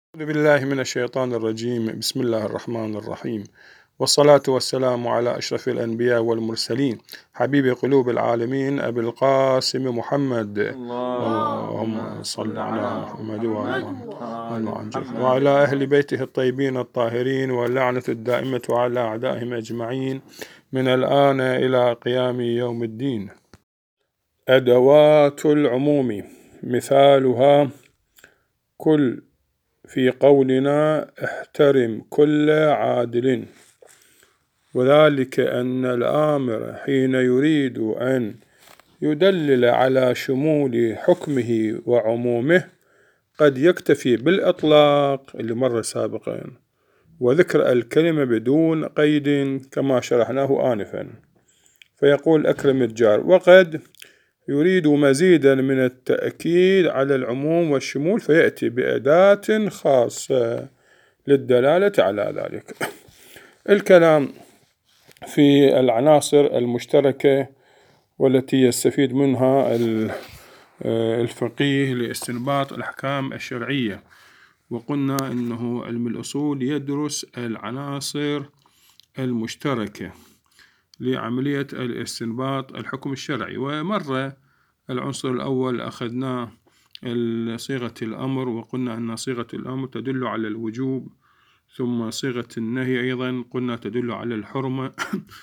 أعوذ بالله من الشيطان الرجيم. بسم الله الرحمن الرحيم، والصلاة والسلام على أشرف الأنبياء والمرسلين، حبيب قلوب العالمين أبي القاسم محمد. اللهم صل على محمد وعلى أهل بيته الطيبين الطاهرين، واللعنة الدائمة على أعدائهم أجمعين من الآن إلى قيام يوم الدين. أدوات العموم مثالها كل في قولنا احترم كل عادل، وذلك أن الآمر حين يريد أن يدلل على شمول حكمه وعمومه قد يكتفي بالإطلاق اللي مر سابقا وذكر الكلمة بدون قيد كما شرحناه آنفا، فيقول أكرم الجار، وقد يريد مزيدا من التأكيد على العموم والشمول فيأتي بأداة خاصة للدلالة على ذلك. الكلام في العناصر المشتركة والتي يستفيد منها الفقيه لاستنباط الأحكام الشرعية، وقلنا أنه علم الأصول يدرس العناصر المشتركة لعملية الاستنباط الحكم الشرعي. ومرة العنصر الأول أخذناه صيغة الأمر، وقلنا أن صيغة الأمر تدل على الوجوب، ثم صيغة النهي أيضا قلنا تدل على الحرمة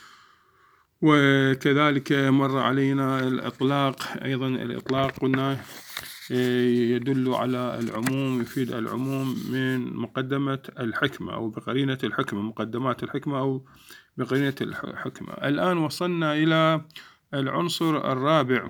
وكذلك مر علينا الإطلاق، أيضا الإطلاق قلنا يدل على العموم، يفيد العموم من مقدمة الحكمة أو بقرينة الحكمة، مقدمات الحكمة أو بقرينة الحكمة. الآن وصلنا إلى العنصر الرابع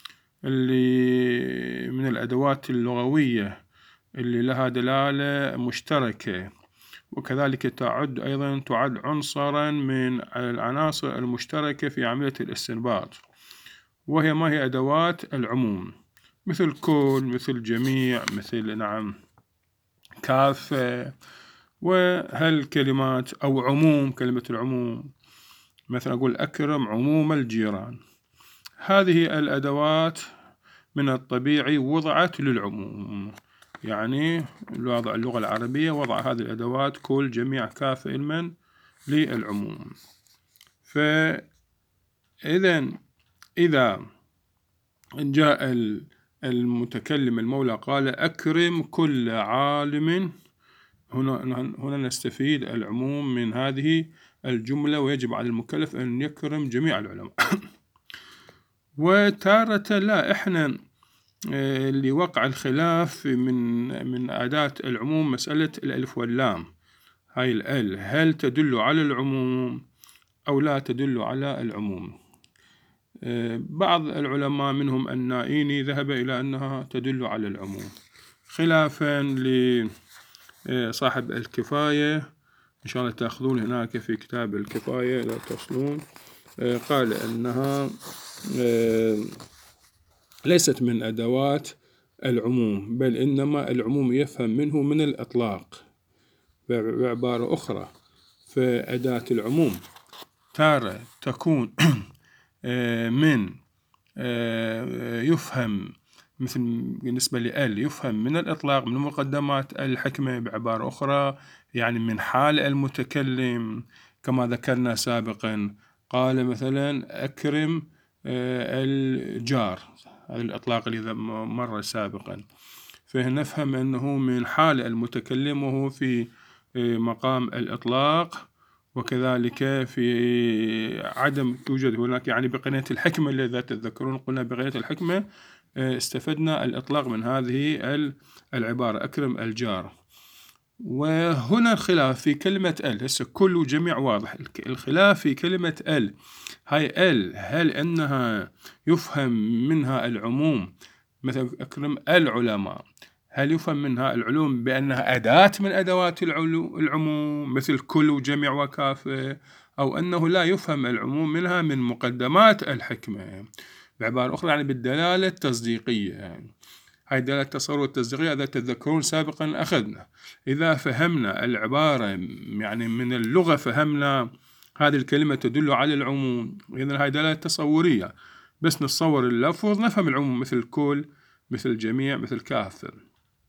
اللي من الأدوات اللغوية اللي لها دلالة مشتركة، وكذلك تعد عنصرا من العناصر المشتركة في عملية الاستنباط، وهي ما هي أدوات العموم؟ مثل كل، مثل جميع، مثل كافة، وهالكلمات أو عموم، كلمة العموم مثلا أقول أكرم عموم الجيران. هذه الأدوات من الطبيعي وضعت للعموم، يعني الوضع اللغة العربية وضع هذه الأدوات كل، جميع، كافة، علما للعموم. إذا جاء المتكلم المولى قال أكرم كل عالم، هنا نستفيد العموم من هذه الجملة، ويجب على المكلف أن يكرم جميع العلماء. وتارة لا، إحنا اللي وقع الخلاف من أداة العموم مسألة الألف واللام. هاي الأل هل تدل على العموم أو لا تدل على العموم؟ بعض العلماء منهم النائيني ذهب إلى أنها تدل على العموم، خلافا لصاحب الكفاية، إن شاء الله تأخذون هناك في كتاب الكفاية لا تصلون، قال أنها ليست من أدوات العموم، بل إنما العموم يفهم منه من الإطلاق. بعبارة أخرى، فأداة العموم تارة تكون من يفهم، مثل بالنسبة لأل يفهم من الإطلاق، من مقدمات الحكمة. بعبارة أخرى يعني من حال المتكلم، كما ذكرنا سابقا قال مثلا أكرم الجار، هذا الإطلاق اللي مر سابقا، فنفهم أنه من حال المتكلم وهو في مقام الإطلاق، وكذلك في عدم توجد هناك يعني بقرينة الحكمة التي تذكرون قلنا بقرينة الحكمة استفدنا الإطلاق من هذه العبارة أكرم الجار. وهنا الخلاف في كلمة ال، هسه كل وجميع واضح، الخلاف في كلمة ال، هاي ال هل أنها يفهم منها العموم مثل أكرم العلماء، هل يفهم منها العلوم بأنها أداة من أدوات العموم مثل كل وجميع وكافة، أو أنه لا يفهم العموم منها من مقدمات الحكمة؟ بعبارة أخرى يعني بالدلالة التصديقية، يعني هاي دلالة التصور التصديقية إذا تتذكرون سابقا أخذنا، إذا فهمنا العبارة يعني من اللغة فهمنا هذه الكلمة تدل على العموم، إذن هاي دلالة تصورية، بس نتصور اللفظ نفهم العموم مثل كل، مثل جميع، مثل كافة.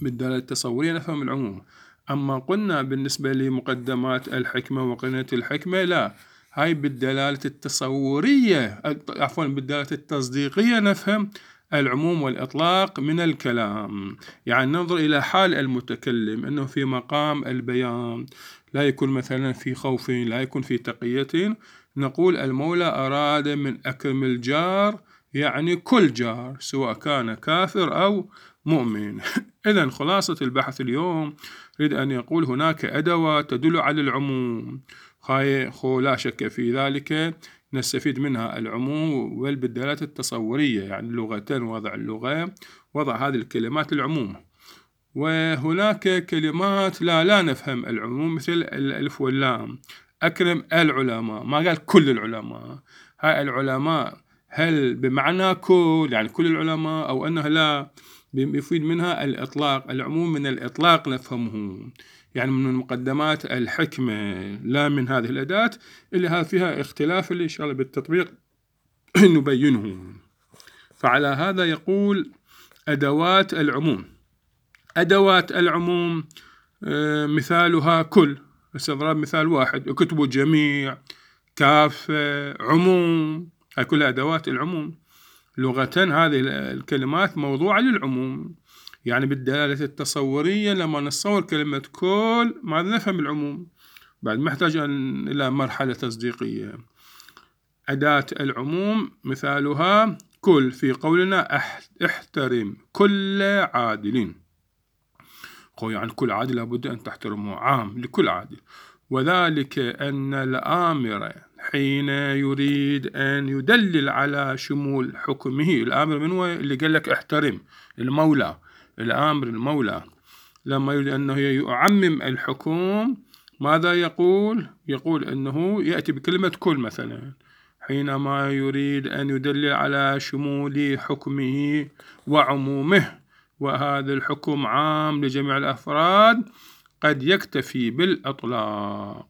بالدلالة التصورية نفهم العموم. أما قلنا بالنسبة لمقدمات الحكمة وقرينة الحكمة لا، هاي بالدلالة التصورية عفوا بالدلالة التصديقية نفهم العموم والإطلاق من الكلام. يعني ننظر إلى حال المتكلم أنه في مقام البيان، لا يكون مثلا في خوف، لا يكون في تقية، نقول المولى أراد من أكرم الجار يعني كل جار سواء كان كافر أو مؤمن. إذن خلاصة البحث اليوم يريد أن يقول هناك أدوات تدل على العموم، لا شك في ذلك، نستفيد منها العموم والبدلات التصورية، يعني اللغتين، وضع اللغة، وضع هذه الكلمات للعموم. وهناك كلمات لا نفهم العموم، مثل الألف واللام. أكرم العلماء، ما قال كل العلماء. هاي العلماء هل بمعنى كل، يعني كل العلماء، أو أنها لا يفيد منها الإطلاق، العموم من الإطلاق نفهمه، يعني من مقدمات الحكمة، لا من هذه الأداة اللي هذا فيها اختلاف اللي إن شاء الله بالتطبيق نبينه. فعلى هذا يقول أدوات العموم. أدوات العموم مثالها كل، بس أضرب مثال واحد: كتب جميع، كافة، عموم، هاي كلها أدوات العموم. لغة هذه الكلمات موضوعة للعموم، يعني بالدلالة التصورية لما نتصور كلمة كل ما نفهم العموم، بعد محتاج إلى مرحلة تصديقية. أداة العموم مثالها كل في قولنا احترم كل عادل، يعني كل عادل لابد أن تحترمه، عام لكل عادل. وذلك أن الآمر حين يريد أن يدلل على شمول حكمه، الآمر من هو؟ اللي قال لك احترم، المولى، الآمر المولى، لما يريد أنه يعمم الحكم ماذا يقول؟ يقول أنه يأتي بكلمة كل مثلا حينما يريد أن يدلل على شمول حكمه وعمومه، وهذا الحكم عام لجميع الأفراد، قد يكتفي بالإطلاق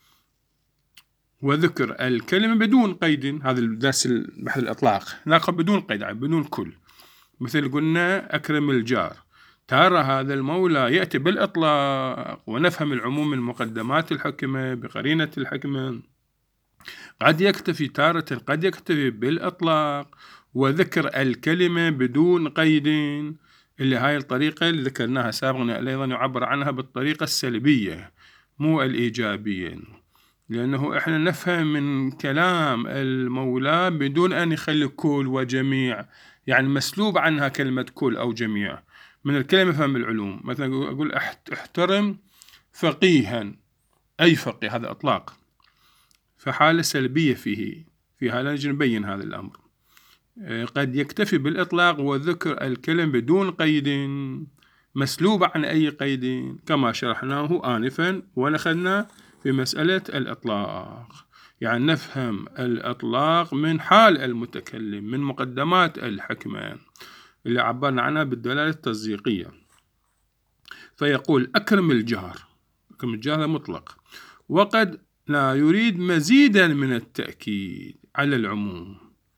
وذكر الكلمة بدون قيد. هذا الدرس بحث الإطلاق، ناخذ بدون قيد، بدون كل. مثل قلنا أكرم الجار، ترى هذا المولى يأتي بالإطلاق، ونفهم العموم من مقدمات الحكمة بقرينة الحكمة. قد يكتفي تارة، قد يكتفي بالإطلاق وذكر الكلمة بدون قيد، اللي هاي الطريقة اللي ذكرناها سابقا أيضا يعبر عنها بالطريقة السلبية مو الإيجابية، لأنه إحنا نفهم من كلام المولى بدون أن يخلي كل وجميع، يعني مسلوب عنها كلمة كل أو جميع من الكلمة فهم العلوم. مثلا أقول احترم فقيها، أي فقيه، هذا إطلاق، فحالة سلبية فيها لا نجي نبين هذا الأمر. قد يكتفي بالإطلاق وذكر الكلم بدون قيد، مسلوب عن أي قيد، كما شرحناه آنفا ونخذنا في مسألة الإطلاق. يعني نفهم الإطلاق من حال المتكلم، من مقدمات الحكمة اللي عبرنا عنها بالدلالة التصديقية. فيقول أكرم الجار، أكرم الجار مطلق، وقد لا يريد مزيدا من التأكيد على العموم.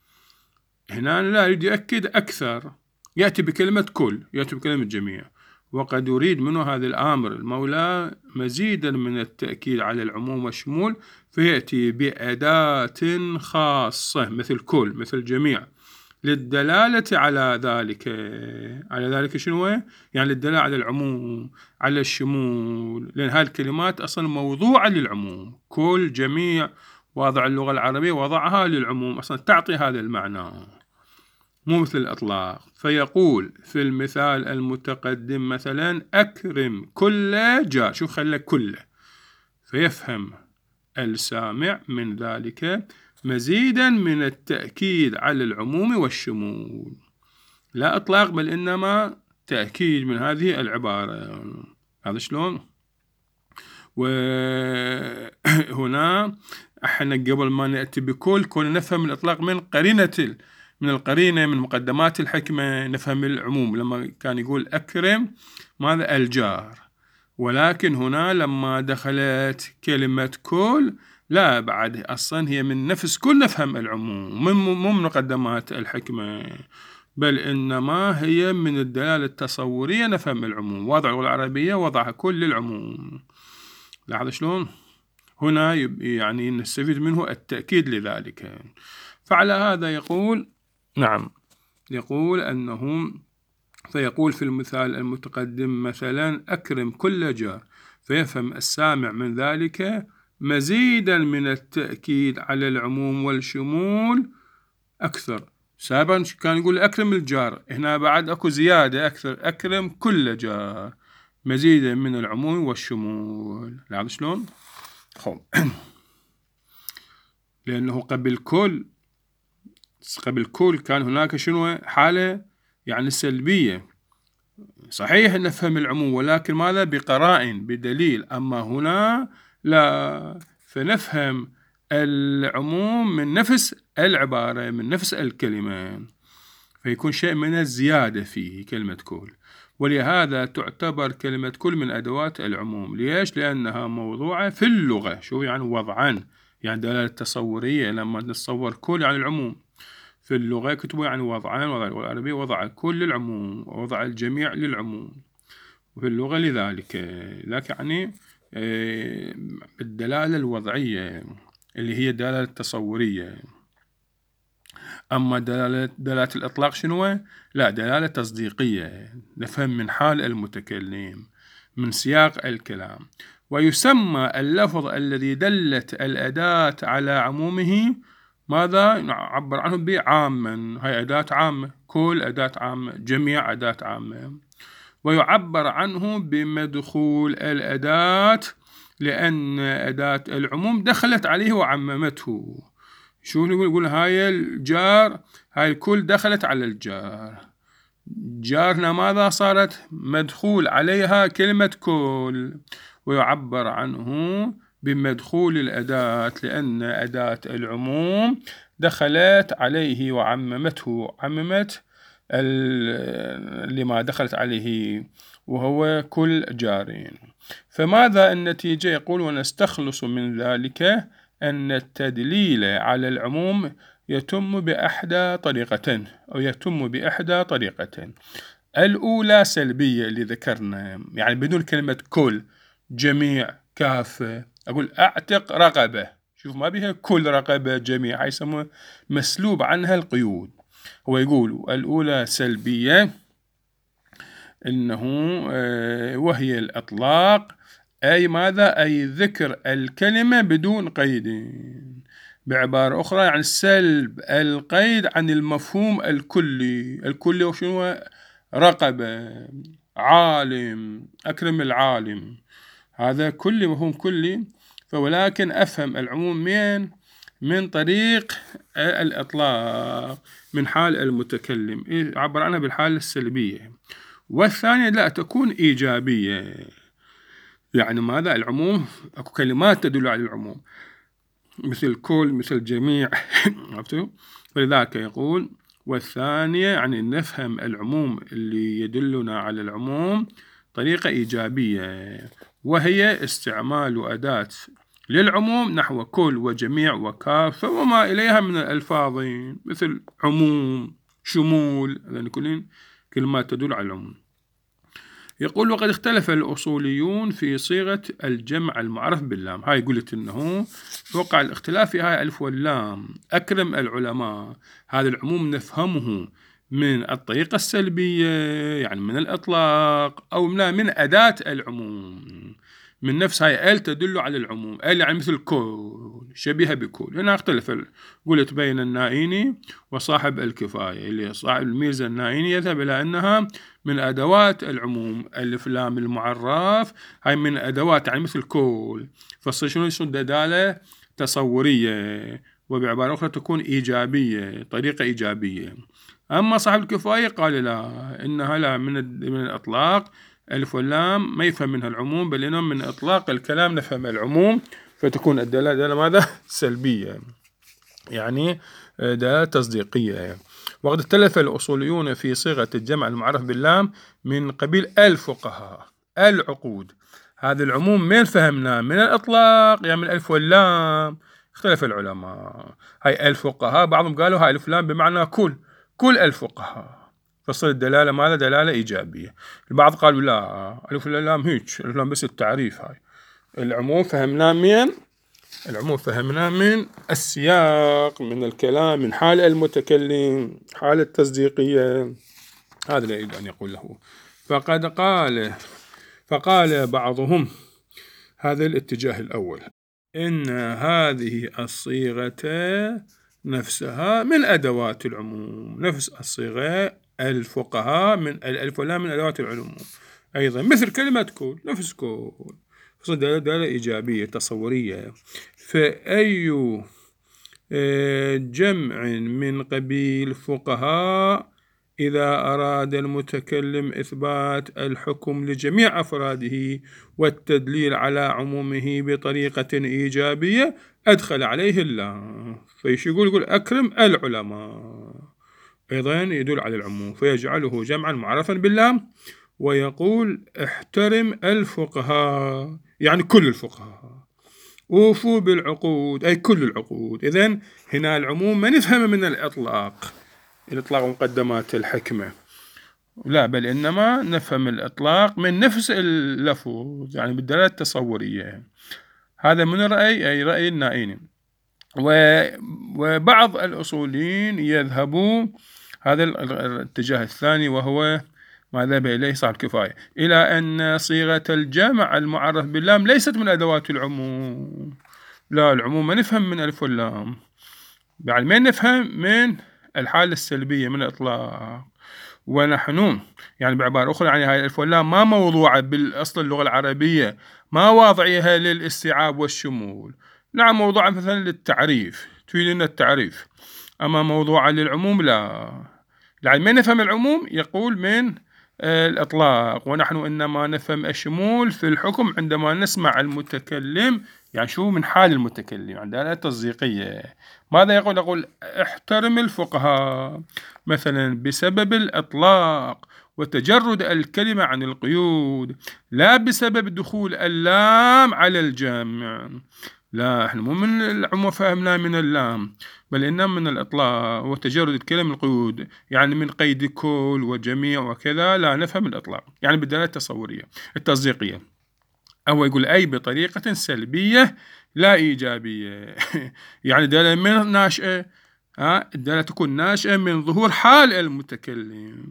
هنا لا يريد يؤكد أكثر، يأتي بكلمة كل، يأتي بكلمة جميع، وقد يريد منه هذا الآمر المولى مزيدا من التأكيد على العموم والشمول، فيأتي بأداة خاصة مثل كل، مثل جميع، للدلالة على ذلك. على ذلك شنو؟ يعني للدلالة على العموم، على الشمول، لأن هذه الكلمات أصلا موضوعة للعموم، كل، جميع، وضع اللغة العربية وضعها للعموم، أصلا تعطي هذا المعنى، مو مثل الإطلاق. فيقول في المثال المتقدم مثلا أكرم كل جار، شوف خلى كله، فيفهم السامع من ذلك مزيدا من التأكيد على العموم والشمول، لا إطلاق بل إنما تأكيد من هذه العبارة. هذا شلون؟ وهنا احنا قبل ما نأتي بكل كنا نفهم الإطلاق من قرينة، من القرينة، من مقدمات الحكمة نفهم العموم، لما كان يقول أكرم ماذا؟ الجار. ولكن هنا لما دخلت كلمة كل لا، بعد أصلا هي من نفس كل نفهم العموم، مو من مقدمات الحكمة. بل إنما هي من الدلالة التصورية نفهم العموم. وضع اللغة العربية وضعها كل العموم. لاحظ شلون؟ هنا يعني نستفيد منه التأكيد لذلك. فعلى هذا يقول نعم، يقول أنه فيقول في المثال المتقدم مثلا أكرم كل جار، فيفهم السامع من ذلك مزيدا من التأكيد على العموم والشمول أكثر. سابقا كان يقول أكرم الجار، هنا بعد أكو زيادة أكثر، أكرم كل جار مزيدا من العموم والشمول. لاحظ شلون؟ لأنه قبل كل كان هناك شنو حالة يعني سلبية. صحيح نفهم العموم ولكن ماذا؟ بقرائن بدليل. أما هنا لا، فنفهم العموم من نفس العبارة من نفس الكلمة، فيكون شيء من الزيادة فيه كلمة كل. ولهذا تعتبر كلمة كل من أدوات العموم. ليش؟ لأنها موضوعة في اللغة. شو يعني وضعا؟ يعني دلالة تصورية. لما نتصور كل يعني العموم في اللغة كتبوا يعني وضعان، وضع اللغة العربية وضع كل للعموم ووضع الجميع للعموم وفي اللغة لذلك. لكن يعني الدلالة الوضعية اللي هي الدلالة التصورية. أما دلالة الإطلاق شنو؟ لا، دلالة تصديقية، نفهم من حال المتكلم من سياق الكلام. ويسمى اللفظ الذي دلت الأداة على عمومه ماذا؟ نعبر عنه بعاما. هاي أداة عامة، كل أداة عامة، جميع أداة عامة. ويعبر عنه بمدخول الأداة لأن أداة العموم دخلت عليه وعممته. شو نقول؟ هاي الجار، هاي الكل دخلت على الجار. جارنا ماذا صارت؟ مدخول عليها كلمة كل. ويعبر عنه بمدخول الأداة لأن أداة العموم دخلت عليه وعممته، عممت لما دخلت عليه وهو كل جارين. فماذا النتيجة؟ يقول ونستخلص من ذلك أن التدليل على العموم يتم بإحدى طريقتين، أو يتم بإحدى طريقتين. الأولى سلبية اللي ذكرنا، يعني بدون كلمة كل، جميع، كافة. أقول أعتق رقبة، شوف ما بيها كل رقبة جميع، هاي يسموه مسلوب عنها القيود. هو يقول الأولى سلبية إنه وهي الإطلاق، أي ماذا؟ أي ذكر الكلمة بدون قيد. بعبارة أخرى يعني سلب القيد عن المفهوم الكلي. الكلي وشنو؟ رقبة، عالم، أكرم العالم، هذا كلي مفهوم كلي. ولكن أفهم العموم من طريق الإطلاق من حال المتكلم، عبر عنها بالحالة السلبية. والثانية لا، تكون إيجابية. يعني ماذا؟ العموم أكو كلمات تدل على العموم مثل كل، مثل جميع. عرفتوا؟ فلذلك يقول والثانية يعني نفهم العموم اللي يدلنا على العموم طريقة إيجابية، وهي استعمال أداة للعموم نحو كل وجميع وكافة وما إليها من الألفاظ مثل عموم، شمول، لأن كلين كلمات تدل على العموم. يقول وقد اختلف الأصوليون في صيغة الجمع المعرف باللام. هاي قلت إنه وقع الاختلاف في هاي ألف واللام. أكرم العلماء، هذا العموم نفهمه من الطريقة السلبية يعني من الإطلاق، أو من أداة العموم من نفس هاي ال تدل على العموم، ال يعني مثل كل، شبيهة بكل. هنا اختلف قلت بين النائيني وصاحب الكفاية. اللي صاحب الميزة النائيني يذهب إلى أنها من أدوات العموم. ألف لام المعرف هاي من أدوات يعني مثل كل، فالصيغة شنو؟ دلالة تصورية، وبعبارة أخرى تكون إيجابية، طريقة إيجابية. أما صاحب الكفاية قال لا، إنها لا من الإطلاق، ألف واللام ما يفهم منها العموم، بل إنهم من إطلاق الكلام نفهم العموم، فتكون الدلالة ماذا؟ سلبية، يعني دلالة تصديقية. وقد اختلف الأصوليون في صيغة الجمع المعرف باللام من قبيل الفقهاء العقود. هذا العموم من فهمنا؟ من الإطلاق يعني من الألف واللام؟ اختلف العلماء. هاي الفقهاء بعضهم قالوا هاي الألف واللام بمعنى كل الفقهاء، فصل الدلالة ماذا؟ دلالة إيجابية. البعض قالوا لا، ألف واللام هيك، ألف واللام بس التعريف. هاي العموم فهمناه من السياق، من الكلام، من حال المتكلم، حال التصديقية. هذا اللي يريد أن يقول له. فقال بعضهم، هذا الاتجاه الأول، إن هذه الصيغة نفسها من أدوات العموم، نفس الصيغة الفقهاء من الألف واللام من أدوات العموم أيضا، مثل كلمة كل، نفس كل، دلالة إيجابية تصورية. فأي جمع من قبيل فقهاء إذا أراد المتكلم إثبات الحكم لجميع أفراده والتدليل على عمومه بطريقة إيجابية أدخل عليه اللام، فيش يقول أكرم العلماء، أيضا يدل على العموم، فيجعله جمعا معرفا باللام، ويقول احترم الفقهاء، يعني كل الفقهاء، وفوا بالعقود، أي كل العقود. إذن هنا العموم ما نفهم من الإطلاق مقدمات الحكمة، لا، بل إنما نفهم الإطلاق من نفس اللفظ، يعني بالدلالة التصورية. هذا من رأي، أي رأي النائين. وبعض الأصوليين يذهبون هذا الاتجاه الثاني، وهو ما ذهب إليه صاحب الكفاية، إلى أن صيغة الجمع المعرف باللام ليست من أدوات العموم. لا، العموم ما نفهم من ألف واللام، يعني ما نفهم من الحالة السلبية من الإطلاق. ونحن يعني بعبارة أخرى، يعني هاي الألف واللام ما موضوعة بالأصل اللغة العربية، ما واضعيها للاستيعاب والشمول، نعم موضوعة مثلا للتعريف، تفيد لنا التعريف، أما موضوعة للعموم لا. يعني ما نفهم العموم يقول من الإطلاق، ونحن إنما نفهم الشمول في الحكم عندما نسمع المتكلم، يعني شو من حال المتكلم، عندنا تصديقية. ماذا يقول احترم الفقهاء مثلا بسبب الإطلاق وتجرد الكلمة عن القيود، لا بسبب دخول اللام على الجمع. لا، احنا مو من العموم فهمنا من اللام، بل إنما من الإطلاق وتجرد الكلمة من القيود، يعني من قيد كل وجميع وكذا، لا نفهم الإطلاق، يعني بالدلالة التصورية التصديقية. أو يقول أي بطريقة سلبية لا إيجابية يعني الدلالة من ناشئة، الدلالة تكون ناشئة من ظهور حال المتكلم،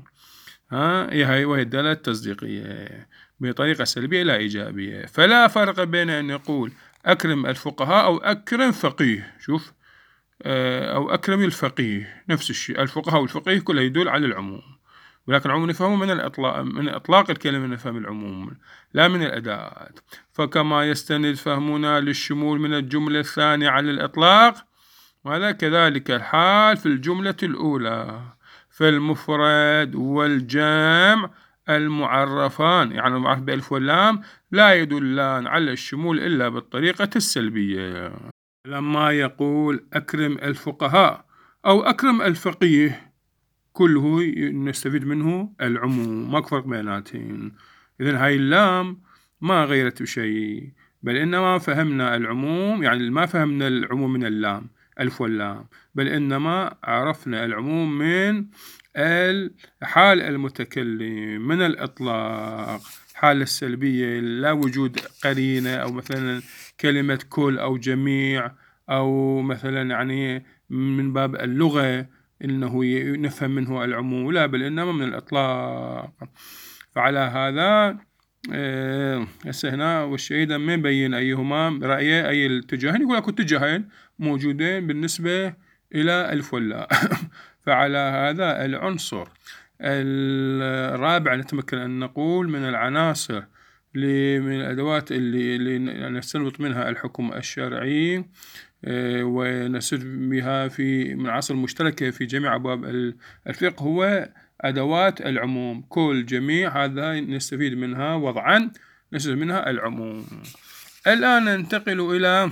هي وهي الدلالة التصديقية بطريقة سلبية لا إيجابية. فلا فرق بين أن يقول أكرم الفقهاء أو أكرم فقيه، شوف، أو أكرم الفقيه، نفس الشيء، الفقهاء والفقيه كله يدل على العموم، ولكن العموم نفهمه من إطلاق الكلمة، نفهم العموم لا من الأداة. فكما يستند فهمنا للشمول من الجملة الثانية على الإطلاق، وهذا كذلك الحال في الجملة الأولى، فالمفرد والجمع المعرفان، يعني المعرف بألف واللام، لا يدلان على الشمول إلا بالطريقة السلبية. لما يقول أكرم الفقهاء أو أكرم الفقيه، كله نستفيد منه العموم، ما فرق بيناتهم. إذن هاي اللام ما غيرت بشيء، بل إنما فهمنا العموم، يعني ما فهمنا العموم من اللام ألف واللام، بل إنما عرفنا العموم من حال المتكلم، من الإطلاق، حال السلبية، لا وجود قرينة، أو مثلا كلمة كل أو جميع، أو مثلا يعني من باب اللغة إنه نفهم منه العموم، لا، بل إنما من الإطلاق. فعلى هذا هسه هنا والشيء ما يبين أيهما رأيه، أي الاتجاهين، يقول أكو اتجاهين موجودين بالنسبة إلى ألف واللام فعلى هذا العنصر الرابع نتمكن أن نقول من العناصر من الأدوات اللي نستنبط منها الحكم الشرعي ونسد بها من عناصر مشتركة في جميع أبواب الفقه، هو أدوات العموم، كل جميع هذا نستفيد منها وضعا، نستفيد منها العموم. الآن ننتقل إلى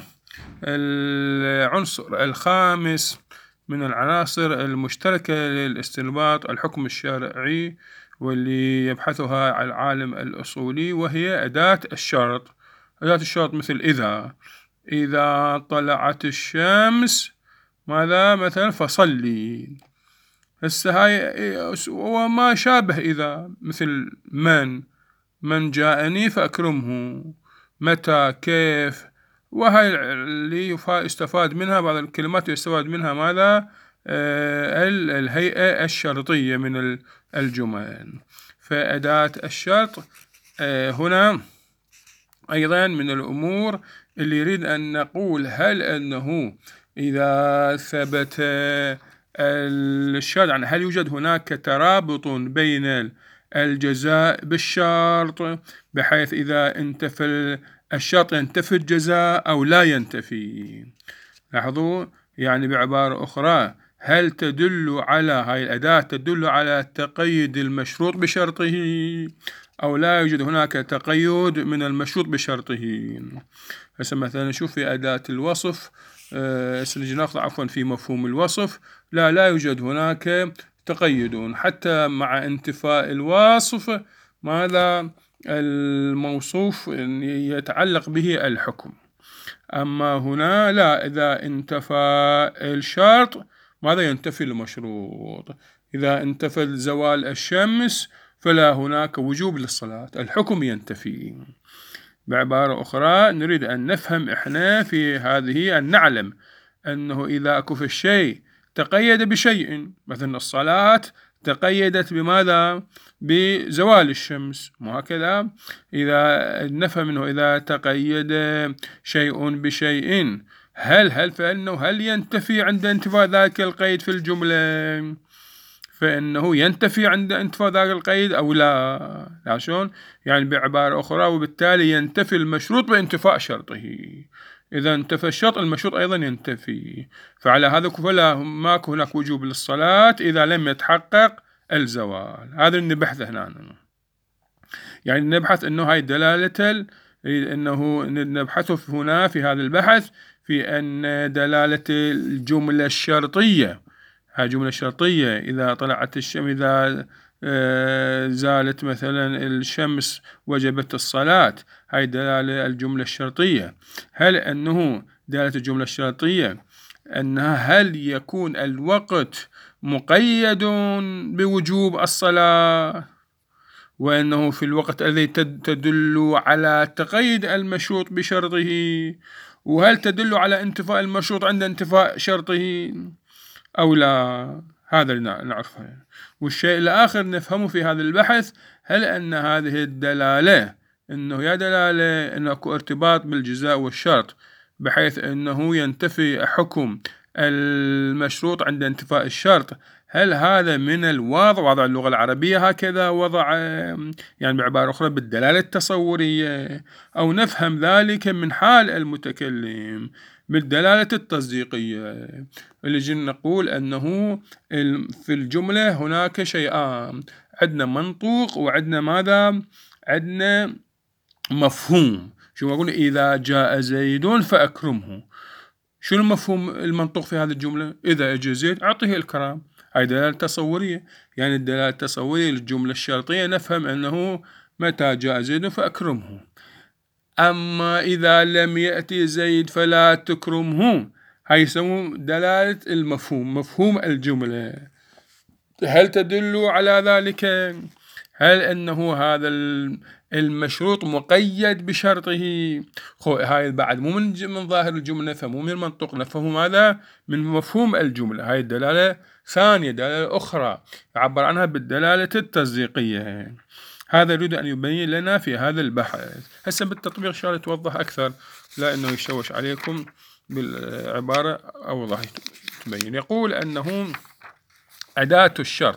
العنصر الخامس من العناصر المشتركة للاستنباط الحكم الشرعي، واللي يبحثها العالم الأصولي، وهي أداة الشرط. أداة الشرط مثل إذا طلعت الشمس ماذا مثلا فصلي، هسه هاي وما شابه إذا، مثل من جاءني فأكرمه، متى، كيف، وهاي اللي يستفاد منها بعض الكلمات يستفاد منها ماذا؟ الهيئة الشرطية من الجمل. فأداة الشرط هنا أيضا من الأمور اللي يريد أن نقول، هل أنه إذا ثبت الشرط، يعني هل يوجد هناك ترابط بين الجزاء بالشرط، بحيث إذا انتفى الشرط ينتفي الجزاء أو لا ينتفي؟ لاحظوا، يعني بعبارة أخرى، هل تدل على هاي الأداة تدل على تقييد المشروط بشرطه أو لا يوجد هناك تقيد من المشروط بشرطه؟ هسه مثلا نشوف في أداة الوصف، سنجي ناخذ عفوا في مفهوم الوصف، لا يوجد هناك تقيد حتى مع انتفاء الوصف ماذا؟ الموصوف يتعلق به الحكم. أما هنا لا، إذا انتفى الشرط ماذا؟ ينتفي المشروط. إذا انتفى زوال الشمس فلا هناك وجوب للصلاة، الحكم ينتفي. بعبارة أخرى نريد أن نفهم إحنا في هذه، أن نعلم أنه إذا أكو في الشيء تقيد بشيء، مثلا الصلاة تقيدت بماذا؟ بزوال الشمس، وهكذا إذا نفهم أنه إذا تقيد شيء بشيء، هل ينتفي عند انتفاء ذلك القيد في الجملة؟ فإنه ينتفي عند انتفاء ذلك القيد أو لا شلون؟ يعني بعبارة أخرى، وبالتالي ينتفي المشروط بانتفاء شرطه. إذا انتفى الشرط المشروط أيضا ينتفي. فعلى هذا فلا ماكو هناك وجوب للصلاة إذا لم يتحقق الزوال. هذا اللي نبحثه هنا، يعني نبحث أنه هاي دلالة أنه نبحثه هنا في هذا البحث في أن دلالة الجملة الشرطية، هاي جملة شرطية، إذا طلعت الشمس، إذا زالت مثلا الشمس وجبت الصلاة، هاي دلالة الجملة الشرطية. هل أنه دلالة الجملة الشرطية أنها هل يكون الوقت مقيد بوجوب الصلاة، وأنه في الوقت الذي تدل على تقييد المشروط بشرطه، وهل تدل على انتفاء المشروط عند انتفاء شرطه أو لا؟ هذا اللي نعرفه. والشيء الآخر نفهمه في هذا البحث، هل أن هذه الدلالة أنه يا دلالة أنه أكو ارتباط بالجزاء والشرط بحيث أنه ينتفي حكم المشروط عند انتفاء الشرط، هل هذا من الواضع، وضع اللغة العربية هكذا وضع، يعني بعبارة أخرى بالدلالة التصورية، أو نفهم ذلك من حال المتكلم بالدلالة التصديقية، اللي جينا نقول أنه في الجملة هناك شيئان، عندنا منطوق وعندنا ماذا؟ عندنا مفهوم. شو أقول؟ إذا جاء زيد فأكرمه. شو المفهوم المنطوق في هذه الجملة؟ إذا أجى زيد أعطيه الكرام. هاي دلالة تصورية، يعني الدلالة التصورية للجملة الشرطية نفهم أنه متى جاء زيد فأكرمه. أما إذا لم يأتي زيد فلا تكرمه، هاي يسمون دلالة المفهوم، مفهوم الجملة. هل تدل على ذلك؟ هل أنه هذا المشروط مقيد بشرطه؟ هاي بعد مو من ظاهر الجملة، فمو من المنطق، نفهم هذا من مفهوم الجملة. هاي الدلالة ثانية، دلالة أخرى يعبر عنها بالدلالة التصديقية. هذا يريد أن يبين لنا في هذا البحث. هسه بالتطبيق شغلة توضح أكثر، لا أنه يشوش عليكم بالعبارة، أوضح تبين. يقول أنه أداة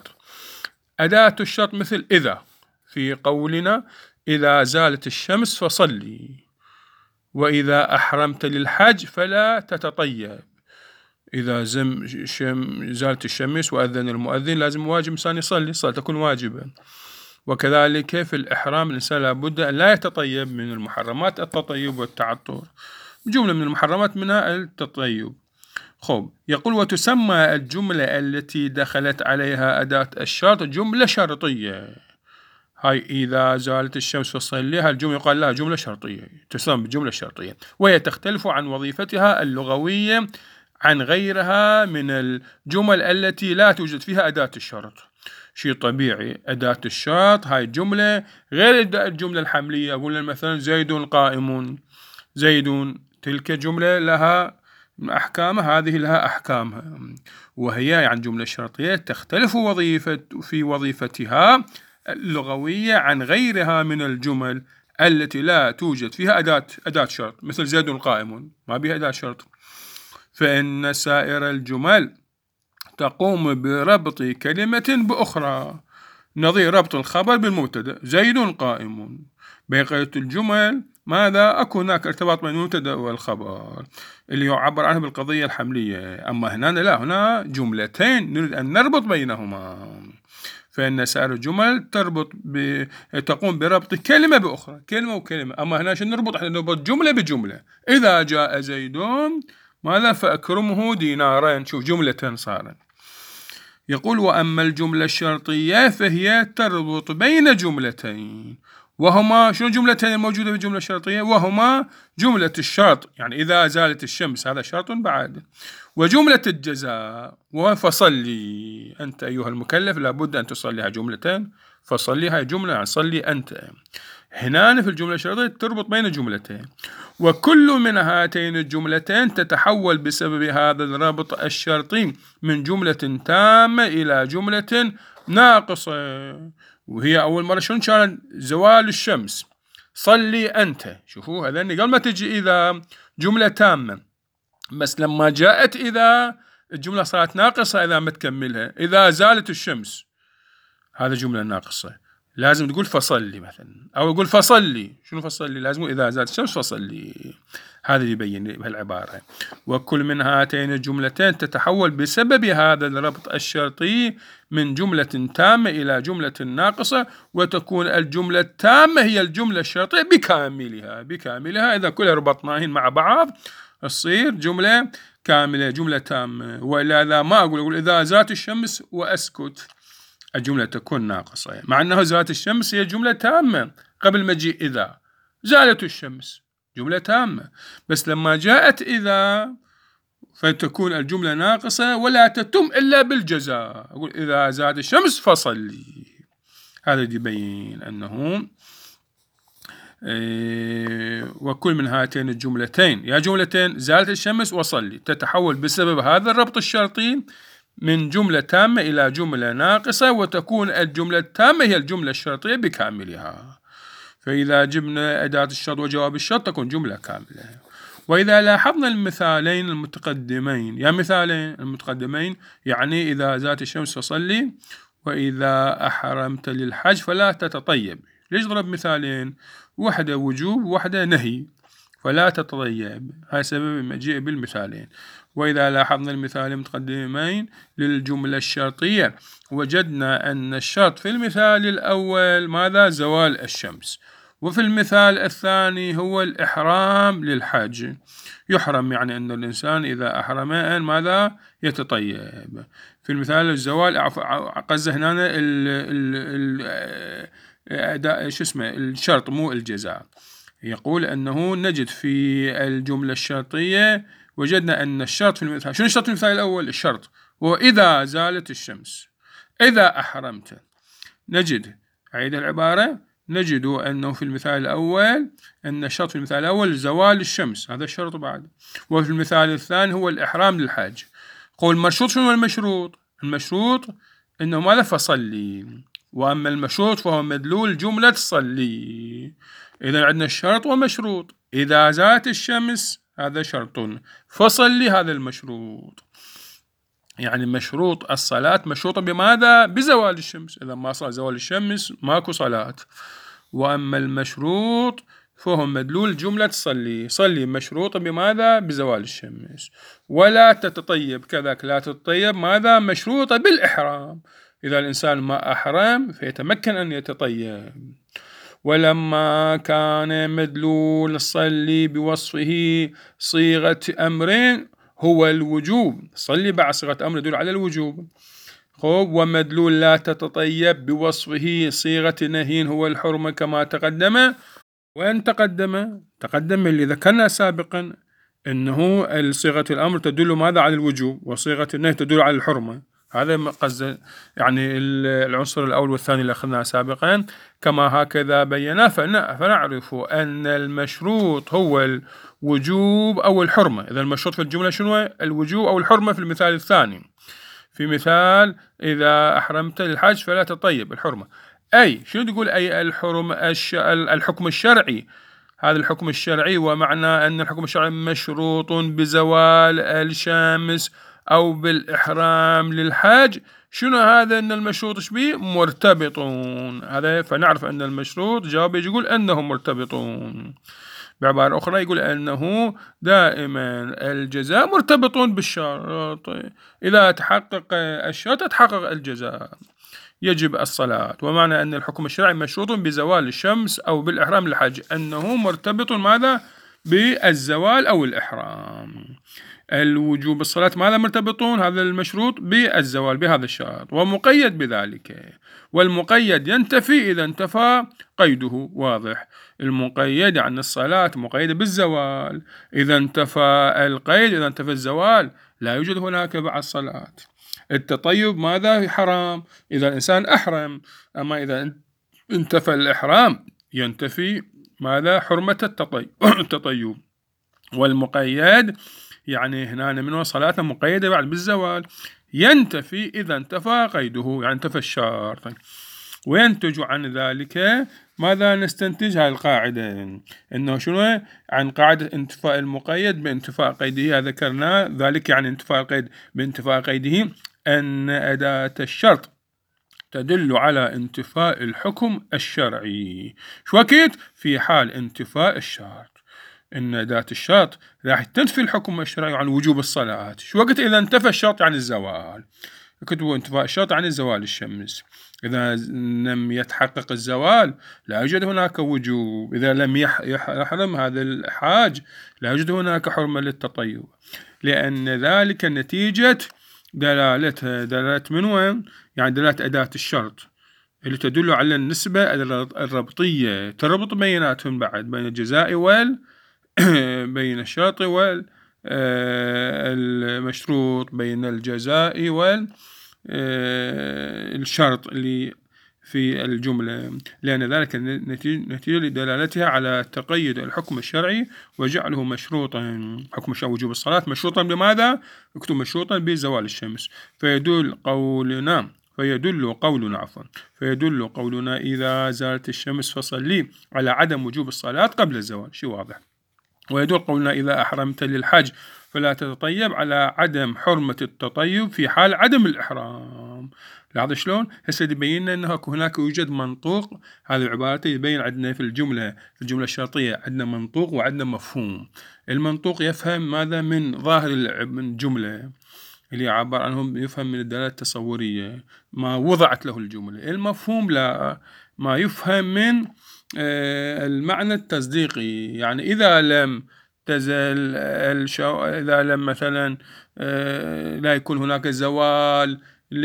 الشرط مثل إذا، في قولنا إذا زالت الشمس فصلي، وإذا أحرمت للحج فلا تتطيب. إذا زالت الشمس وأذن المؤذن لازم واجب إنسان يصلي، الصلاة تكون واجبة. وكذلك في الإحرام الإنسان لابد أن لا يتطيب. من المحرمات التطيب والتعطر، جملة من المحرمات منها التطيب. يقول وتسمى الجملة التي دخلت عليها أداة الشرط جملة شرطية. هاي إذا زالت الشمس فصلي، هالجملة يقال لها جملة شرطية، تسمى بالجملة الشرطية، وهي تختلف عن وظيفتها اللغوية عن غيرها من الجمل التي لا توجد فيها أداة الشرط. شيء طبيعي، أداة الشرط هاي الجملة غير الجملة الحملية. أقول مثلا زيد قائم، زيد، تلك جملة لها أحكامها، هذه لها أحكامها، وهي يعني جملة شرطية تختلف في وظيفتها اللغوية عن غيرها من الجمل التي لا توجد فيها أداة شرط، مثل زيد قائم ما بها أداة شرط. فإن سائر الجمل تقوم بربط كلمة بأخرى، نظير ربط الخبر بالمبتدأ زيد قائم. بقية الجمل ماذا؟ أكو هناك ارتباط بين المبتدأ والخبر اللي يعبر عنه بالقضية الحملية. أما هنا لا، هنا جملتين نريد أن نربط بينهما. فإن سائر الجمل تقوم بربط كلمة بأخرى، كلمة وكلمة. أما هنا شنو نربط؟ احنا نربط جملة بجملة. إذا جاء زيد ماذا؟ فأكرمه دينارين. شوف جملة صارت. يقول وأما الجملة الشرطية فهي تربط بين جملتين، وهما شنو الجملتين الموجودة في الجملة الشرطية؟ وهما جملة الشرط، يعني إذا زالت الشمس هذا شرط بعد، وجملة الجزاء وفصلي أنت أيها المكلف لابد أن تصليها جملتين. فصلي هاي جملة يعني صلي أنت. هنا في الجملة الشرطية تربط بين جملتين، وكل من هاتين الجملتين تتحول بسبب هذا الرابط الشرطي من جملة تامة إلى جملة ناقصة. وهي أول مرة شلون كان؟ زوال الشمس، صلي أنت. شوفوا هذا قبل ما تجي إذا جملة تامة، بس لما جاءت إذا الجملة صارت ناقصة إذا ما تكملها. إذا زالت الشمس هذا جملة ناقصة، لازم تقول فصلي مثلا، أو يقول فصلي. شنو فصلي؟ لازم إذا زالت الشمس فصلي. هذا يبين بهالعبارة. وكل من هاتين الجملتين تتحول بسبب هذا الربط الشرطي من جملة تامة إلى جملة ناقصة، وتكون الجملة التامة هي الجملة الشرطية بكاملها. إذا كلها ربطناهن مع بعض تصير جملة كاملة، جملة تامة. وإلا إذا ما أقول إذا زالت الشمس وأسكت، الجملة تكون ناقصة، مع أنه زالت الشمس هي جملة تامة قبل مجيء إذا. زالت الشمس جملة تامة، بس لما جاءت إذا فتكون الجملة ناقصة ولا تتم إلا بالجزاء. أقول إذا زالت الشمس فصلي. هذا يبين أنه وكل من هاتين الجملتين، يا جملتين زالت الشمس وصلي، تتحول بسبب هذا الربط الشرطي من جملة تامة إلى جملة ناقصة، وتكون الجملة التامة هي الجملة الشرطية بكاملها. فإذا جبنا أداة الشرط وجواب الشرط تكون جملة كاملة. وإذا لاحظنا المثالين المتقدمين، يا مثالين المتقدمين يعني إذا زالت الشمس فصلي، وإذا أحرمت للحج فلا تتطيب. ليش ضرب مثالين؟ واحدة وجوب وواحدة نهي، فلا تتطيب. هاي سبب المجيء بالمثالين. وإذا لاحظنا المثالين المتقدمين للجملة الشرطية وجدنا أن الشرط في المثال الأول ماذا؟ زوال الشمس، وفي المثال الثاني هو الإحرام للحج. يحرم يعني أن الإنسان إذا أحرم أن ماذا؟ يتطيب. في المثال الزوال قصده هنا الشرط مو الجزاء. يقول أنه نجد في الجملة الشرطية وجدنا أن الشرط في المثال، شنو الشرط في المثال الأول؟ الشرط وإذا زالت الشمس. إذا أحرمت نجد، أعيد العبارة، نجد أنه في المثال الأول أن الشرط في المثال الأول زوال الشمس، هذا الشرط بعد. وفي المثال الثاني هو الإحرام للحج. قول المشروط، شنو المشروط؟ المشروط أنه ماذا؟ فصلي. وأما المشروط فهو مدلول جملة صلي. إذا عندنا الشرط ومشروط. إذا زالت الشمس هذا شرط، فصلي هذا المشروط. يعني مشروط الصلاة مشروطة بماذا؟ بزوال الشمس. إذا ما صار زوال الشمس ماكو صلاة. وأما المشروط فهو مدلول جملة صلي. صلي مشروطة بماذا؟ بزوال الشمس. ولا تتطيب كذاك، لا تتطيب ماذا؟ مشروطة بالإحرام. إذا الإنسان ما أحرم فيتمكن أن يتطيب. ولما كان مدلول صلي بوصفه صيغة أمرين هو الوجوب، صلي بعد صيغة أمر يدل على الوجوب. ومدلول لا تتطيب بوصفه صيغة نهي هو الحرمة كما تقدم. وأن تقدم اللي ذكرنا سابقا أنه صيغة الأمر تدل ماذا على الوجوب، وصيغة النهي تدل على الحرمة. هذا قصد يعني العنصر الأول والثاني اللي أخذناه سابقا. كما هكذا بينا فنعرف أن المشروط هو الوجوب أو الحرمة. إذا المشروط في الجملة شنو؟ الوجوب أو الحرمة في المثال الثاني. في مثال إذا أحرمت للحج فلا تطيب، الحرمة. أي شنو تقول؟ أي الحكم الشرعي. هذا الحكم الشرعي، ومعنى أن الحكم الشرعي مشروط بزوال الشمس أو بالإحرام للحج. شنو هذا؟ أن المشروط شبيه مرتبطون. هذا فنعرف أن المشروط جواب يقول أنهم مرتبطون. بعبارة أخرى يقول أنه دائما الجزاء مرتبط بالشرط، إذا تحقق الشرط تحقق الجزاء، يجب الصلاة. ومعنى أن الحكم الشرعي مشروط بزوال الشمس أو بالإحرام للحج، أنه مرتبط ماذا؟ بالزوال أو الإحرام. الوجوب الصلاة ماذا مرتبطون؟ هذا المشروط بالزوال بهذا الشرط، ومقيد بذلك. والمقيد ينتفي إذا انتفى قيده. واضح؟ المقيد يعني الصلاة مقيدة بالزوال، إذا انتفى القيد، إذا انتفى الزوال لا يوجد هناك بعد الصلاة. التطيب ماذا؟ حرام إذا الإنسان أحرم، أما إذا انتفى الإحرام ينتفي ماذا؟ حرمة التطيب. والمقيد يعني هنا من صلاة مقيدة بعد بالزوال، ينتفي إذا انتفى قيده، يعني انتفى الشرط. وينتج عن ذلك ماذا؟ نستنتج هذه القاعدة، إنه شنو؟ عن قاعدة انتفاء المقيد بانتفاء قيده. ذكرنا ذلك، يعني انتفاء القيد بانتفاء قيده، أن أداة الشرط تدل على انتفاء الحكم الشرعي. شو وقت؟ في حال انتفاء الشرط، إن أداة الشرط راح تنفي الحكم الشرعي عن وجوب الصلاة. شو وقت؟ إذا انتفى الشرط عن الزوال. كتبوا انتفاء الشرط عن الزوال الشمس. إذا لم يتحقق الزوال لا يوجد هناك وجوب. إذا لم يحرم هذا الحاج لا يوجد هناك حرمة للتطيب، لأن ذلك نتيجة دلالة من وين؟ يعني دلالة أداة الشرط اللي تدل على النسبة الربطية، تربط بيناتهم بعد، بين الجزاء بين الشرط والمشروط، بين الجزاء والشرط اللي في الجملة، لأن ذلك نتيجة لدلالتها على تقيد الحكم الشرعي وجعله مشروطا. حكم الشرعي وجوب الصلاة مشروطا بماذا؟ اكتب مشروطا بزوال الشمس. فيدل قولنا إذا زالت الشمس فصلي على عدم وجوب الصلاة قبل الزوال. شيء واضح. ويدل قولنا إذا أحرمت للحج فلا تتطيب على عدم حرمة التطيب في حال عدم الإحرام. لاحظ شلون؟ هسه يبين أنه هناك يوجد منطوق. هذه العبارة يبين عندنا في الجملة الشرطية عندنا منطوق وعندنا مفهوم. المنطوق يفهم ماذا؟ من ظاهر الجملة اللي عبر عنهم، يفهم من الدلالة التصورية ما وضعت له الجملة. المفهوم لا، ما يفهم من المعنى التصديقي. يعني إذا لم تزل إذا لم مثلا لا يكون هناك زوال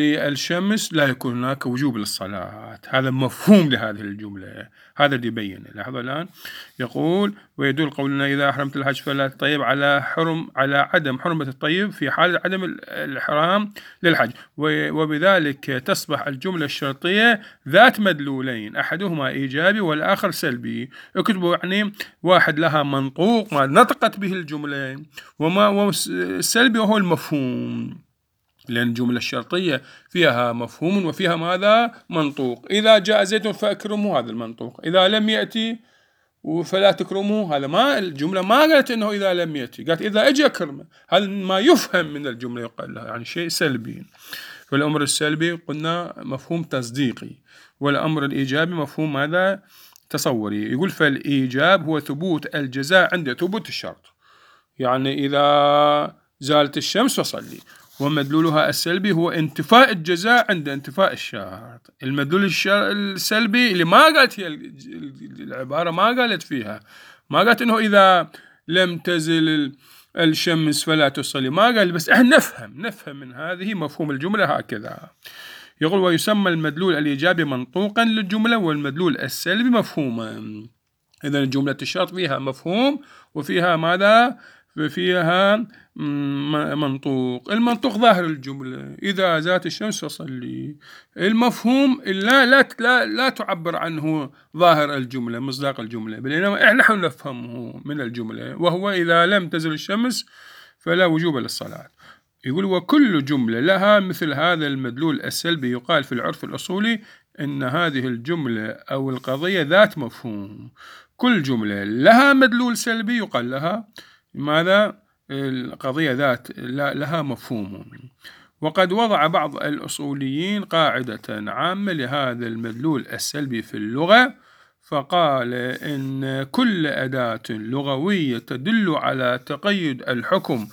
للشمس لا يكون هناك وجوب للصلاة. هذا مفهوم لهذه الجملة، هذا اللي يبين. لاحظوا الآن يقول ويدل قولنا إذا أحرمت الحج فلا تطيب على عدم حرمة الطيب في حال عدم الإحرام للحج، وبذلك تصبح الجملة الشرطية ذات مدلولين، أحدهما إيجابي والآخر سلبي. اكتبوا يعني واحد لها منطوق ما نطقت به الجملة، والسلبي وهو المفهوم، لأن الجملة الشرطية فيها مفهوم وفيها ماذا؟ منطوق. إذا جاء زيد فأكرموا، هذا المنطوق. إذا لم يأتي فلا تكرموا، هذا ما الجملة ما قالت إنه إذا لم يأتي، قالت إذا أجى أكرمه. هذا ما يفهم من الجملة يقال لها يعني شيء سلبي. فالأمر السلبي قلنا مفهوم تصديقي، والأمر الإيجابي مفهوم ماذا؟ تصوري. يقول فالإيجاب هو ثبوت الجزاء عند ثبوت الشرط، يعني إذا زالت الشمس فصلي. ومدلولها السلبي هو انتفاء الجزاء عند انتفاء الشرط. المدلول السلبي اللي ما قالت هي العبارة، ما قالت فيها، ما قالت إنه إذا لم تزل الشمس فلا تصلي، ما قال. بس إحنا نفهم من هذه مفهوم الجملة هكذا. يقول ويسمى المدلول الإيجابي منطوقا للجملة، والمدلول السلبي مفهوما. إذا الجملة الشرط فيها مفهوم وفيها ماذا؟ ففيها منطوق. المنطوق ظاهر الجملة: إذا زالت الشمس فصلي. المفهوم لا تعبر عنه ظاهر الجملة مصداق الجملة، بينما نحن نفهمه من الجملة، وهو إذا لم تزل الشمس فلا وجوب للصلاة. يقول: وكل جملة لها مثل هذا المدلول السلبي يقال في العرف الأصولي إن هذه الجملة أو القضية ذات مفهوم. كل جملة لها مدلول سلبي يقال لها ماذا؟ القضية ذات لها مفهوم. وقد وضع بعض الأصوليين قاعدة عامة لهذا المدلول السلبي في اللغة، فقال إن كل أداة لغوية تدل على تقيد الحكم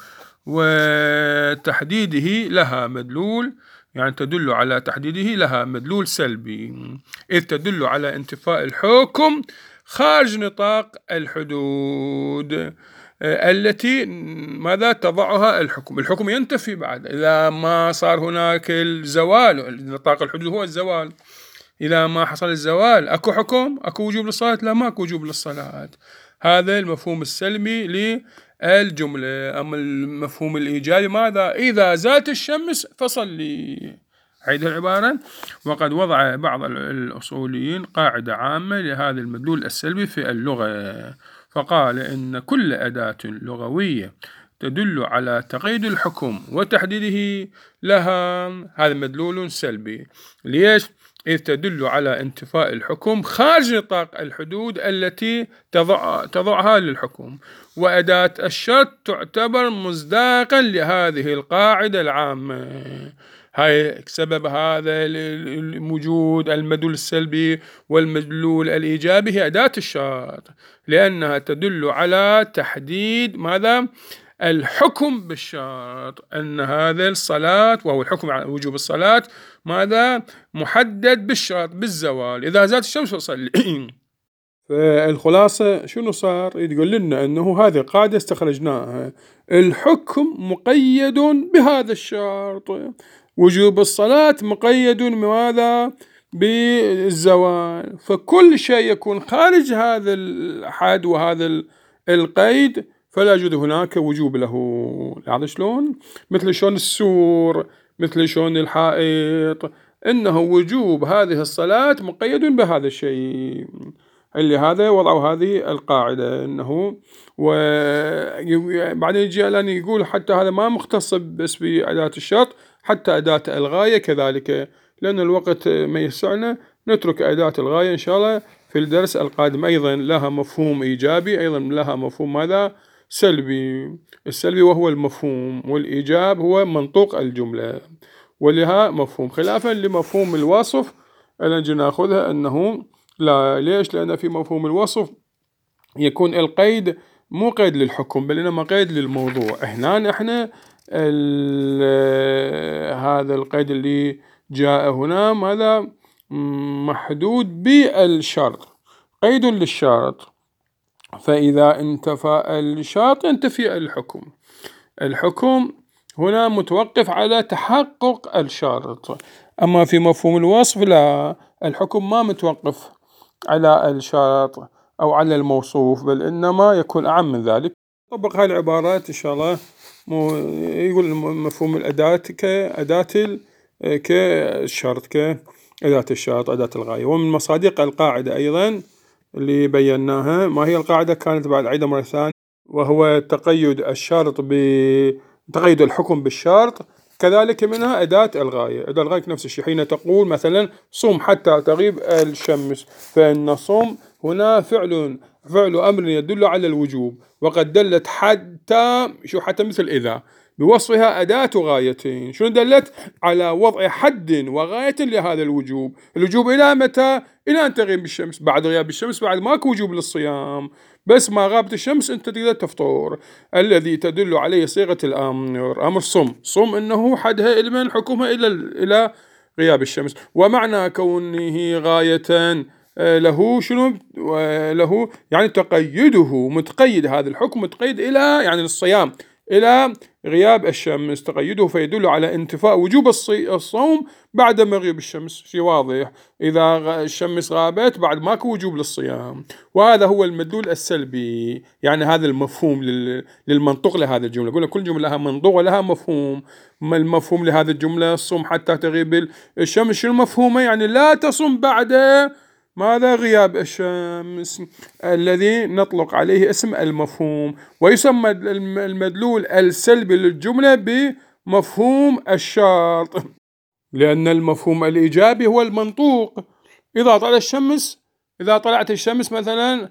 وتحديده لها مدلول، يعني تدل على تحديده لها مدلول سلبي، إذ تدل على انتفاء الحكم خارج نطاق الحدود التي ماذا تضعها الحكم. الحكم ينتفي بعد إذا ما صار هناك الزوال. نطاق الحدود هو الزوال. إذا ما حصل الزوال أكو حكم، أكو وجوب للصلاة؟ لا، ما أكو وجوب للصلاة. هذا المفهوم السلبي للجملة. أما المفهوم الإيجابي ماذا؟ إذا زالت الشمس فصلي. عيد العبارة: وقد وضع بعض الأصوليين قاعدة عامة لهذا المدلول السلبي في اللغة، فقال إن كل أداة لغوية تدل على تقييد الحكم وتحديده لها هذا مدلول سلبي. ليش؟ إذ تدل على انتفاء الحكم خارج نطاق الحدود التي تضعها للحكم، وأداة الشرط تعتبر مصداقا لهذه القاعدة العامة. هاي سبب هذا الوجود المدلول السلبي والمدلول الإيجابي هي أداة الشرط، لأنها تدل على تحديد ماذا؟ الحكم بالشرط، أن هذا الصلاة وهو الحكم على وجوب الصلاة ماذا؟ محدد بالشرط بالزوال. إذا زالت الشمس فصلي. فالخلاصة شنو صار؟ يقول لنا أنه هذه قاعدة استخرجناها: الحكم مقيد بهذا الشرط، وجوب الصلاة مقيد بماذا؟ بالزوال. فكل شيء يكون خارج هذا الحد وهذا القيد فلا يوجد هناك وجوب له. هذا شلون؟ مثل شلون السور، مثل شلون الحائط، إنه وجوب هذه الصلاة مقيد بهذا الشيء. اللي هذا وضعوا هذه القاعدة إنه وبعدين يجي الآن يقول حتى هذا ما مختص بس بأداة الشرط، حتى أداة الغاية كذلك. لأن الوقت ما يسعنا نترك أداة الغاية إن شاء الله في الدرس القادم. أيضا لها مفهوم إيجابي، أيضا لها مفهوم ماذا؟ سلبي. السلبي وهو المفهوم، والإيجاب هو منطوق الجملة، ولها مفهوم خلافا لمفهوم الوصف الذي نأخذها أنه لا. ليش؟ لأن في مفهوم الوصف يكون القيد مو قيد للحكم بل إنما قيد للموضوع. هنا احنا هذا القيد اللي جاء هنا ماذا؟ محدود بالشرط، قيد للشرط، فإذا انتفى الشرط ينتفي الحكم. الحكم هنا متوقف على تحقق الشرط. أما في مفهوم الوصف لا، الحكم ما متوقف على الشرط أو على الموصوف، بل إنما يكون أعم من ذلك. طبق هاي العبارات إن شاء الله. يقول مفهوم الأداة كأداة كالشرط، كأداة الشرط، أداة الغاية. ومن مصادق القاعدة أيضا اللي بيناها، ما هي القاعدة؟ كانت بعد عيدة مرة ثانية، وهو تقيد الشرط تقيد الحكم بالشرط. كذلك منها أداة الغاية. أداة الغاية نفس الشيء. حين تقول مثلا صم حتى تغيب الشمس، فإن صم هنا فعل أمر يدل على الوجوب، وقد دلت حتى حتى مثل إذا بوصفها أداة غاية. شنو دلت؟ على وضع حد وغاية لهذا الوجوب. الوجوب إلى متى؟ إلى أن تغيب الشمس. بعد غياب الشمس بعد ماكو وجوب للصيام، بس ما غابت الشمس أنت تقدر تفطر. الذي تدل عليه صيغة الأمر، أمر صم إنه حدها إلمن حكمها إلى غياب الشمس. ومعنى كونه غاية له شنو؟ له يعني تقيده، متقيد، هذا الحكم متقيد إلى يعني الصيام إلى غياب الشمس تقيده، فيدل على انتفاء وجوب الصوم بعد مغيب الشمس. شيء واضح، إذا الشمس غابت بعد ماكو وجوب للصيام. وهذا هو المدلول السلبي، يعني هذا المفهوم للمنطوق لهذا الجملة. قلنا كل جملة لها منطوق ولها مفهوم. ما المفهوم لهذه الجملة؟ الصوم حتى تغيب الشمس. شو المفهومة؟ يعني لا تصم بعد ماذا؟ غياب الشمس، الذي نطلق عليه اسم المفهوم. ويسمى المدلول السلبي للجملة بمفهوم الشرط، لأن المفهوم الإيجابي هو المنطوق. إذا طلعت الشمس مثلا،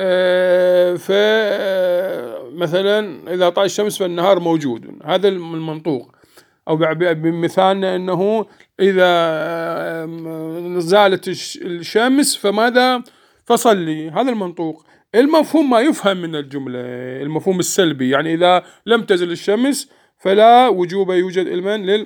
مثلا إذا طلعت الشمس فالنهار موجود، هذا المنطوق. أو بمثالنا أنه إذا زالت الشمس فماذا؟ فصلي، هذا المنطوق. المفهوم ما يفهم من الجملة، المفهوم السلبي، يعني إذا لم تزل الشمس فلا وجوب يوجد إلما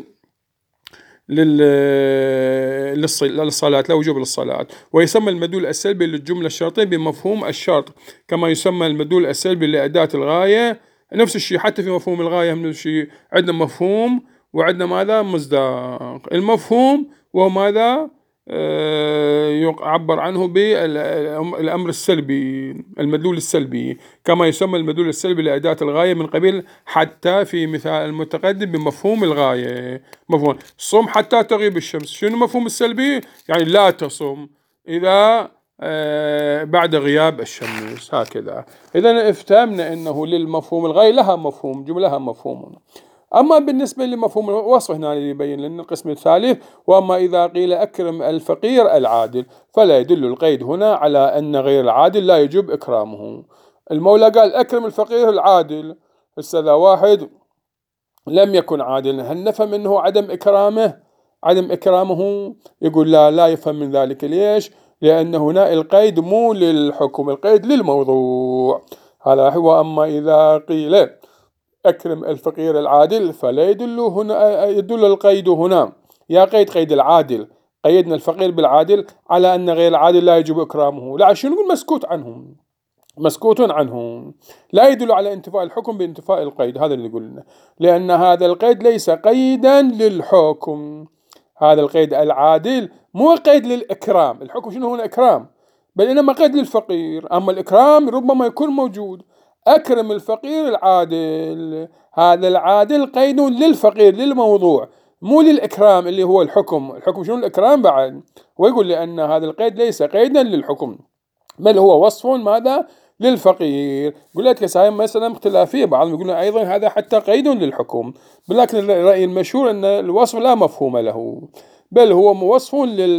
للصلاة، لا وجوب للصلاة. ويسمى المدلول السلبي للجملة الشرطية بمفهوم الشرط، كما يسمى المدلول السلبي لأداة الغاية. نفس الشيء حتى في مفهوم الغاية، نفس الشيء عندنا مفهوم وعندنا ماذا؟ مصداق. المفهوم وهو ماذا؟ يعبر عنه بالأمر السلبي، المدلول السلبي، كما يسمى المدلول السلبي لأداة الغاية من قبيل حتى في مثال المتقدم بمفهوم الغاية. مفهوم صم حتى تغيب الشمس، شنو المفهوم السلبي؟ يعني لا تصم إذا بعد غياب الشمس، هكذا. إذا افتهمنا أنه للمفهوم الغاية لها مفهوم، جملها مفهوم. أما بالنسبة لمفهوم الوصف هنا يبين لنا القسم الثالث: وأما إذا قيل أكرم الفقير العادل، فلا يدل القيد هنا على أن غير العادل لا يجب إكرامه. المولى قال أكرم الفقير العادل، بس إذا واحد لم يكن عادلا هل نفهم منه عدم إكرامه؟ يقول لا يفهم من ذلك. ليش؟ لأن هنا القيد مو للحكم، القيد للموضوع. هذا هو. أما إذا قيل أكرم الفقير العادل فلا يدل القيد هنا، يا قيد العادل، قيدنا الفقير بالعادل على أن غير العادل لا يجب إكرامه. لا، شو نقول؟ مسكوت عنهم، لا يدل على انتفاء الحكم بانتفاء القيد. هذا اللي قلنا، لأن هذا القيد ليس قيدا للحكم. هذا القيد العادل مو قيد للإكرام. الحكم شنو هنا؟ إكرام، بل إنما قيد للفقير. أما الإكرام ربما يكون موجود. أكرم الفقير العادل، هذا العادل قيد للفقير، للموضوع، مو للإكرام اللي هو الحكم شنو؟ الإكرام بعد. ويقول لأن هذا القيد ليس قيدا للحكم، بل هو وصف ماذا؟ للفقير. قلت كسائم مثلا اختلافية، بعضهم يقولون أيضا هذا حتى قيد للحكم، لكن الرأي المشهور أن الوصف لا مفهوم له، بل هو وصف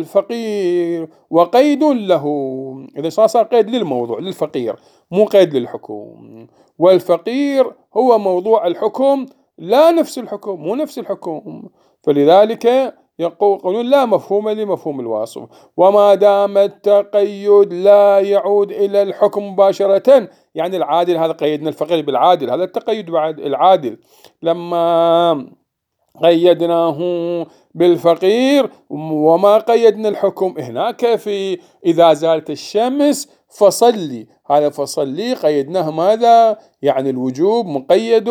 للفقير وقيد له. إذا صار قيد للموضوع، للفقير، مو قيد للحكم. والفقير هو موضوع الحكم، لا نفس الحكم، مو نفس الحكم. فلذلك يقولون لا مفهوم لمفهوم الوصف. وما دام التقيد لا يعود إلى الحكم مباشرة، يعني العادل، هذا قيدنا الفقير بالعادل، هذا التقيد بعد العادل. لما قيدناه بالفقير وما قيدنا الحكم هناك في إذا زالت الشمس فصلي، هذا فصلي قيدناه ماذا؟ يعني الوجوب مقيد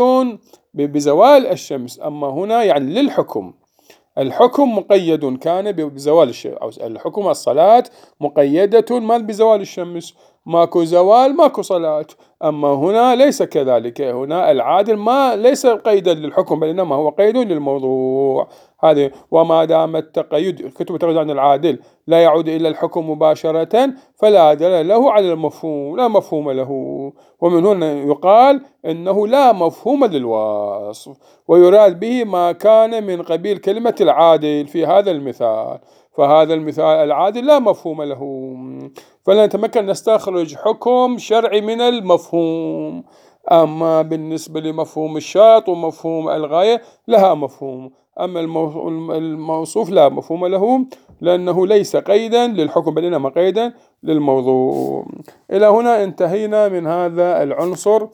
بزوال الشمس. أما هنا يعني للحكم، الحكم مقيد كان بزوال الشمس، الحكم الصلاة مقيدة ما بزوال الشمس، ماكو زوال ماكو صلاة. أما هنا ليس كذلك، هنا العادل ما ليس قيدا للحكم، بل إنما هو قيد للموضوع. هذه. وما دام التقيد كتب تقيد عن العادل لا يعود إلى الحكم مباشرة فلا دلالة له على المفهوم، لا مفهوم له. ومن هنا يقال إنه لا مفهوم للوصف، ويراد به ما كان من قبيل كلمة العادل في هذا المثال. فهذا المثال العادل لا مفهوم له، فلا نتمكن نستخرج حكم شرعي من المفهوم. أما بالنسبة لمفهوم الشرط ومفهوم الغاية لها مفهوم، أما الموصوف لا مفهوم له، لأنه ليس قيدا للحكم بل إنما قيدا للموضوع. إلى هنا انتهينا من هذا العنصر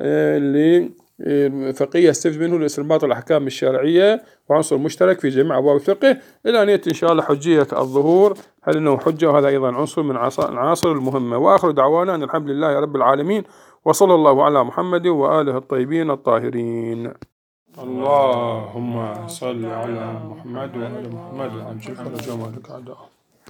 اللي فقيه يستفيد منه لاستنباط الأحكام الشرعية، وعنصر مشترك في جميع أبواب الفقه، إلى أن يأتي إن شاء الله حجية الظهور، هل إنه حجة؟ وهذا أيضا عنصر من العناصر المهمة. وآخر دعوانا أن الحمد لله رب العالمين، وصلى الله على محمد وآله الطيبين الطاهرين. اللهم صل على محمد وآل محمد عجل فرج مالك أعداء.